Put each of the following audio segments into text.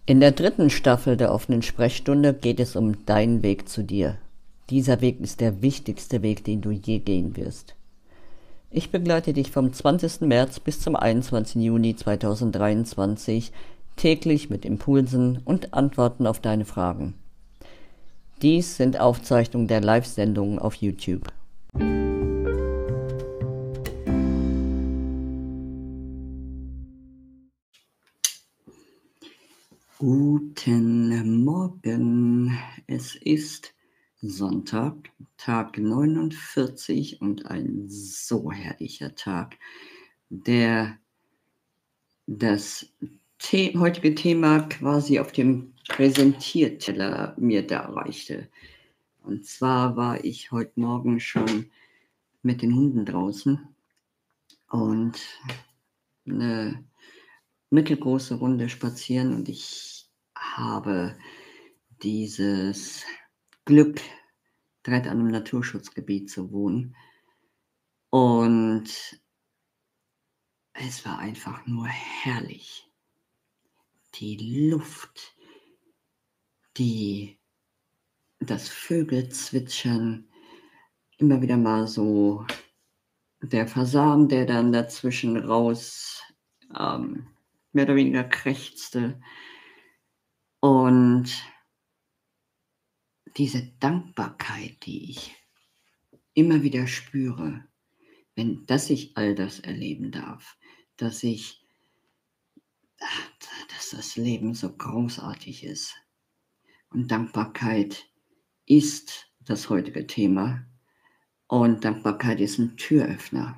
In der dritten Staffel der offenen Sprechstunde geht es um deinen Weg zu dir. Dieser Weg ist der wichtigste Weg, den du je gehen wirst. Ich begleite dich vom 20. März bis zum 21. Juni 2023 täglich mit Impulsen und Antworten auf deine Fragen. Dies sind Aufzeichnungen der Live-Sendungen auf YouTube. Guten Morgen, es ist Sonntag, Tag 49 und ein so herrlicher Tag, der das heutige Thema quasi auf dem Präsentierteller mir darreichte. Und zwar war ich heute Morgen schon mit den Hunden draußen und eine mittelgroße Runde spazieren und ich habe dieses Glück, direkt an einem Naturschutzgebiet zu wohnen. Und es war einfach nur herrlich. Die Luft, das Vögelzwitschern, immer wieder mal so der Fasan, der dann dazwischen raus mehr oder weniger krächzte. Und diese Dankbarkeit, die ich immer wieder spüre, dass ich all das erleben darf, dass das Leben so großartig ist. Und Dankbarkeit ist das heutige Thema. Und Dankbarkeit ist ein Türöffner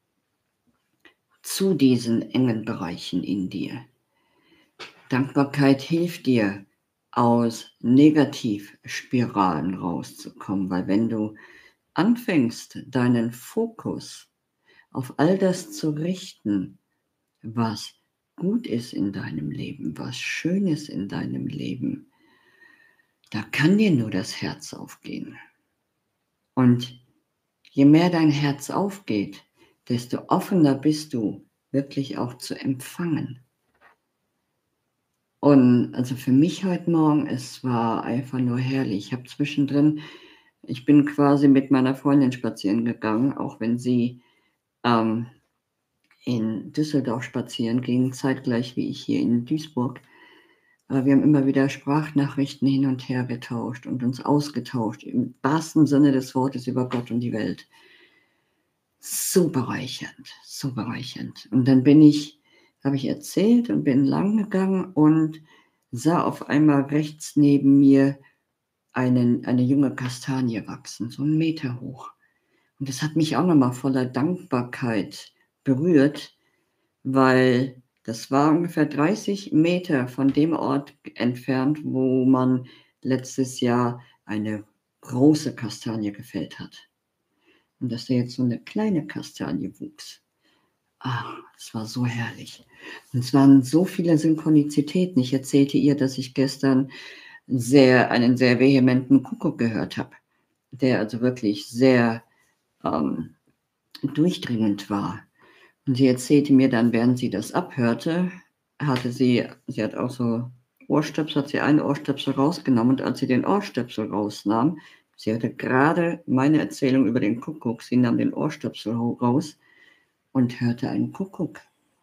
zu diesen engen Bereichen in dir. Dankbarkeit hilft dir, aus Negativspiralen rauszukommen, weil wenn du anfängst, deinen Fokus auf all das zu richten, was gut ist in deinem Leben, was schön ist in deinem Leben, da kann dir nur das Herz aufgehen. Und je mehr dein Herz aufgeht, desto offener bist du, wirklich auch zu empfangen. Und also für mich heute Morgen, es war einfach nur herrlich. Ich bin quasi mit meiner Freundin spazieren gegangen, auch wenn sie in Düsseldorf spazieren ging, zeitgleich wie ich hier in Duisburg. Aber wir haben immer wieder Sprachnachrichten hin und her getauscht und uns ausgetauscht, im wahrsten Sinne des Wortes über Gott und die Welt. So bereichernd, so bereichernd. Und dann habe ich erzählt und bin lang gegangen und sah auf einmal rechts neben mir eine junge Kastanie wachsen, so 1 Meter hoch. Und das hat mich auch nochmal voller Dankbarkeit berührt, weil das war ungefähr 30 Meter von dem Ort entfernt, wo man letztes Jahr eine große Kastanie gefällt hat. Und dass da jetzt so eine kleine Kastanie wuchs. Es war so herrlich. Und es waren so viele Synchronizitäten. Ich erzählte ihr, dass ich gestern einen sehr vehementen Kuckuck gehört habe, der also wirklich sehr durchdringend war. Und sie erzählte mir dann, während sie das abhörte, sie hat auch so Ohrstöpsel, hat sie einen Ohrstöpsel rausgenommen und als sie den Ohrstöpsel rausnahm, sie hatte gerade meine Erzählung über den Kuckuck, sie nahm den Ohrstöpsel raus und hörte einen Kuckuck.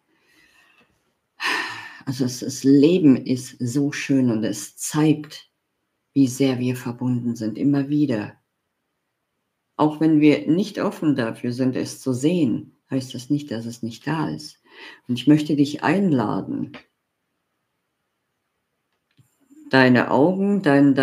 Also das Leben ist so schön und es zeigt, wie sehr wir verbunden sind, immer wieder. Auch wenn wir nicht offen dafür sind, es zu sehen, heißt das nicht, dass es nicht da ist. Und ich möchte dich einladen, deine Augen,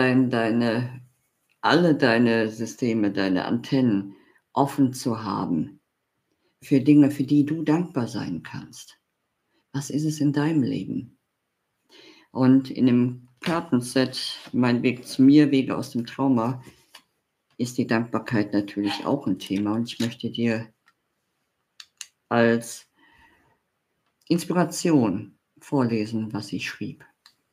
alle deine Systeme, deine Antennen offen zu haben für Dinge, für die du dankbar sein kannst. Was ist es in deinem Leben? Und in dem Kartenset Mein Weg zu mir, Wege aus dem Trauma, ist die Dankbarkeit natürlich auch ein Thema. Und ich möchte dir als Inspiration vorlesen, was ich schrieb.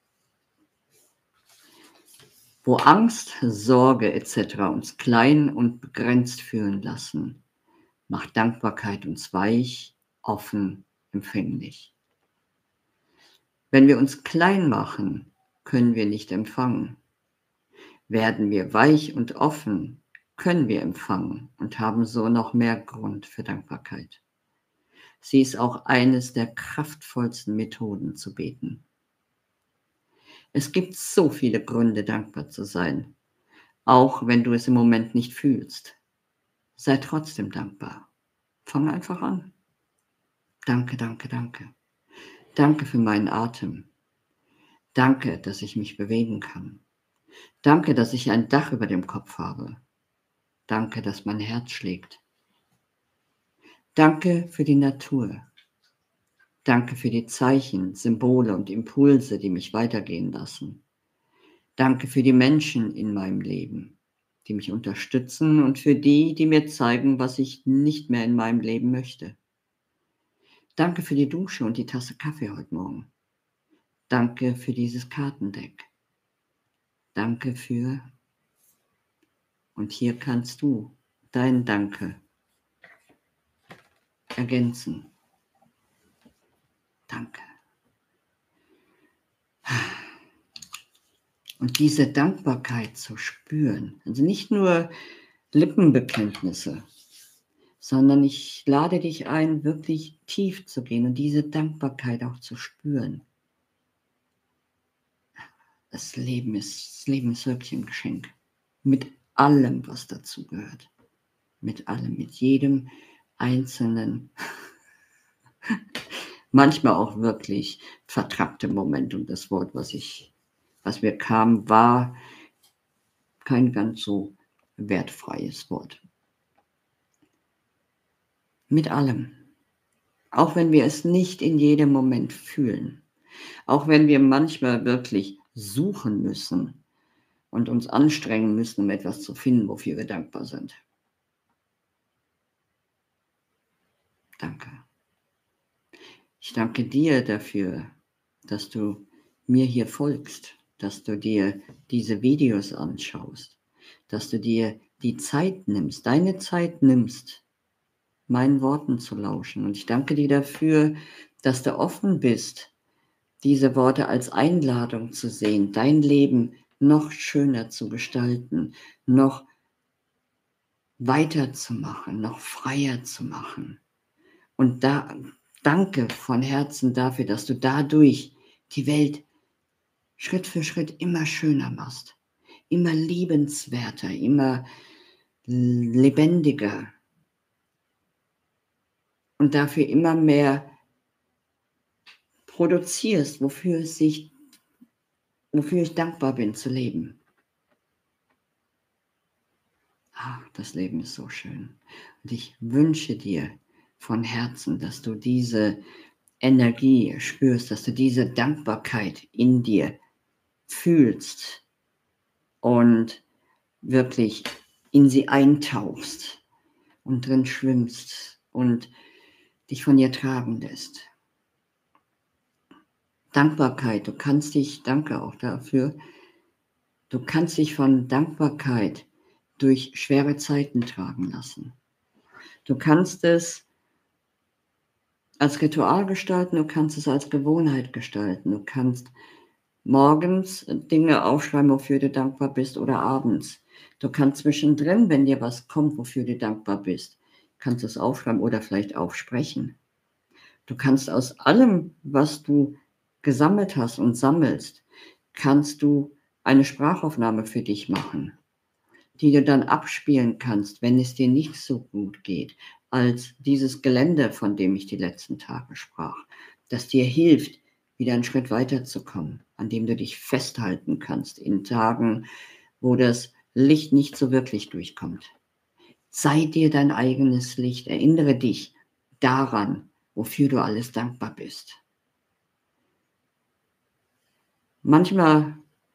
Wo Angst, Sorge etc. uns klein und begrenzt fühlen lassen, macht Dankbarkeit uns weich, offen, empfänglich. Wenn wir uns klein machen, können wir nicht empfangen. Werden wir weich und offen, können wir empfangen und haben so noch mehr Grund für Dankbarkeit. Sie ist auch eines der kraftvollsten Methoden zu beten. Es gibt so viele Gründe, dankbar zu sein, auch wenn du es im Moment nicht fühlst. Sei trotzdem dankbar. Fang einfach an. Danke, danke, danke. Danke für meinen Atem. Danke, dass ich mich bewegen kann. Danke, dass ich ein Dach über dem Kopf habe. Danke, dass mein Herz schlägt. Danke für die Natur. Danke für die Zeichen, Symbole und Impulse, die mich weitergehen lassen. Danke für die Menschen in meinem Leben, die mich unterstützen und für die, die mir zeigen, was ich nicht mehr in meinem Leben möchte. Danke für die Dusche und die Tasse Kaffee heute Morgen. Danke für dieses Kartendeck. Danke für... Und hier kannst du dein Danke ergänzen. Danke. Und diese Dankbarkeit zu spüren, also nicht nur Lippenbekenntnisse, sondern ich lade dich ein, wirklich tief zu gehen und diese Dankbarkeit auch zu spüren. Das Leben ist wirklich ein Geschenk. Mit allem, was dazu gehört. Mit allem, mit jedem einzelnen, manchmal auch wirklich vertrackte Moment. Und das Wort, was mir kam, war kein ganz so wertfreies Wort. Mit allem. Auch wenn wir es nicht in jedem Moment fühlen. Auch wenn wir manchmal wirklich suchen müssen und uns anstrengen müssen, um etwas zu finden, wofür wir dankbar sind. Danke. Ich danke dir dafür, dass du mir hier folgst, dass du dir diese Videos anschaust, dass du dir die Zeit nimmst, deine Zeit nimmst, meinen Worten zu lauschen. Und ich danke dir dafür, dass du offen bist, diese Worte als Einladung zu sehen, dein Leben noch schöner zu gestalten, noch weiterzumachen, noch freier zu machen. Und da danke von Herzen dafür, dass du dadurch die Welt Schritt für Schritt immer schöner machst, immer liebenswerter, immer lebendiger und dafür immer mehr produzierst, wofür ich dankbar bin zu leben. Das Leben ist so schön. Und ich wünsche dir von Herzen, dass du diese Energie spürst, dass du diese Dankbarkeit in dir fühlst und wirklich in sie eintauchst und drin schwimmst und dich von ihr tragen lässt. Dankbarkeit, danke auch dafür, du kannst dich von Dankbarkeit durch schwere Zeiten tragen lassen. Du kannst es als Ritual gestalten, du kannst es als Gewohnheit gestalten, du kannst morgens Dinge aufschreiben, wofür du dankbar bist, oder abends. Du kannst zwischendrin, wenn dir was kommt, wofür du dankbar bist, kannst es aufschreiben oder vielleicht aufsprechen. Du kannst aus allem, was du gesammelt hast und sammelst, kannst du eine Sprachaufnahme für dich machen, die du dann abspielen kannst, wenn es dir nicht so gut geht, als dieses Gelände, von dem ich die letzten Tage sprach, das dir hilft, wieder einen Schritt weiterzukommen, an dem du dich festhalten kannst in Tagen, wo das Licht nicht so wirklich durchkommt. Sei dir dein eigenes Licht, erinnere dich daran, wofür du alles dankbar bist. Manchmal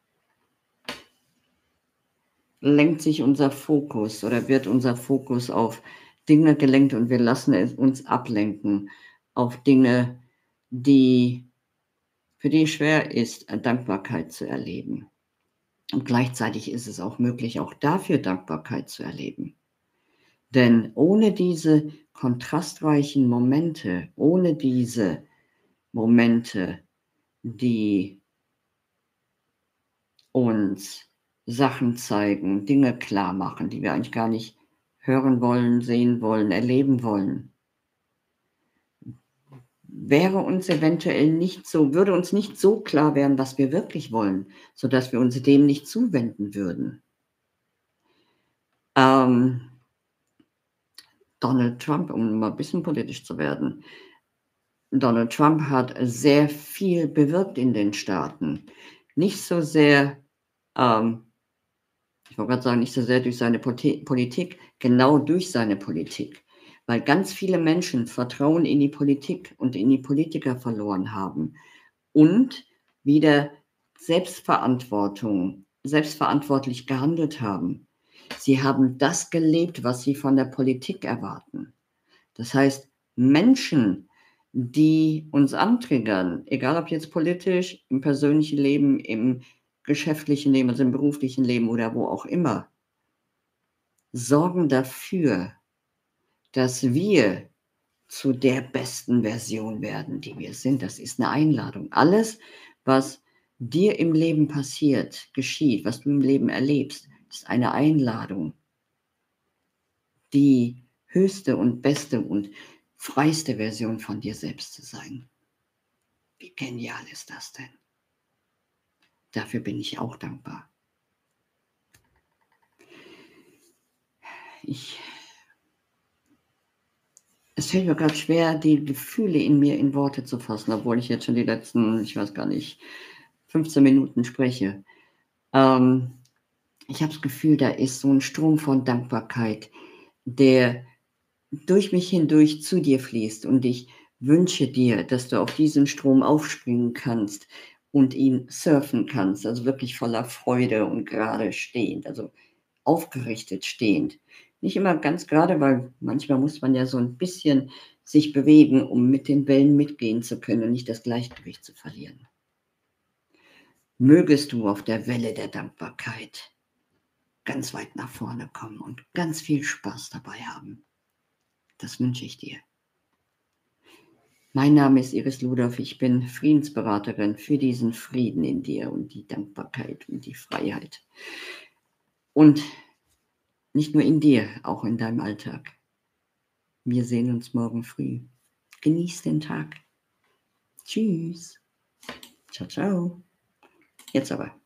lenkt sich unser Fokus oder wird unser Fokus auf Dinge gelenkt und wir lassen es uns ablenken auf Dinge, für die es schwer ist, Dankbarkeit zu erleben. Und gleichzeitig ist es auch möglich, auch dafür Dankbarkeit zu erleben. Denn ohne diese kontrastreichen Momente, ohne diese Momente die uns Sachen zeigen, Dinge klar machen, die wir eigentlich gar nicht hören wollen, sehen wollen, erleben wollen, würde uns nicht so klar werden, was wir wirklich wollen, sodass wir uns dem nicht zuwenden würden. Donald Trump, um mal ein bisschen politisch zu werden. Donald Trump hat sehr viel bewirkt in den Staaten. Nicht so sehr, ich wollte gerade sagen, nicht so sehr durch seine Politik, genau durch seine Politik. Weil ganz viele Menschen Vertrauen in die Politik und in die Politiker verloren haben und wieder selbstverantwortlich gehandelt haben. Sie haben das gelebt, was sie von der Politik erwarten. Das heißt, Menschen, die uns antriggern, egal ob jetzt politisch, im persönlichen Leben, im geschäftlichen Leben, also im beruflichen Leben oder wo auch immer, sorgen dafür, dass wir zu der besten Version werden, die wir sind. Das ist eine Einladung. Alles, was dir im Leben passiert, geschieht, was du im Leben erlebst, ist eine Einladung, die höchste und beste und freiste Version von dir selbst zu sein. Wie genial ist das denn? Dafür bin ich auch dankbar. Es fällt mir gerade schwer, die Gefühle in mir in Worte zu fassen, obwohl ich jetzt schon die letzten, ich weiß gar nicht, 15 Minuten spreche. Ich habe das Gefühl, da ist so ein Strom von Dankbarkeit, der durch mich hindurch zu dir fließt, und ich wünsche dir, dass du auf diesen Strom aufspringen kannst und ihn surfen kannst, also wirklich voller Freude und gerade stehend, also aufgerichtet stehend. Nicht immer ganz gerade, weil manchmal muss man ja so ein bisschen sich bewegen, um mit den Wellen mitgehen zu können und nicht das Gleichgewicht zu verlieren. Mögest du auf der Welle der Dankbarkeit ganz weit nach vorne kommen und ganz viel Spaß dabei haben. Das wünsche ich dir. Mein Name ist Iris Ludolf. Ich bin Friedensberaterin für diesen Frieden in dir und die Dankbarkeit und die Freiheit. Und nicht nur in dir, auch in deinem Alltag. Wir sehen uns morgen früh. Genieß den Tag. Tschüss. Ciao, ciao. Jetzt aber.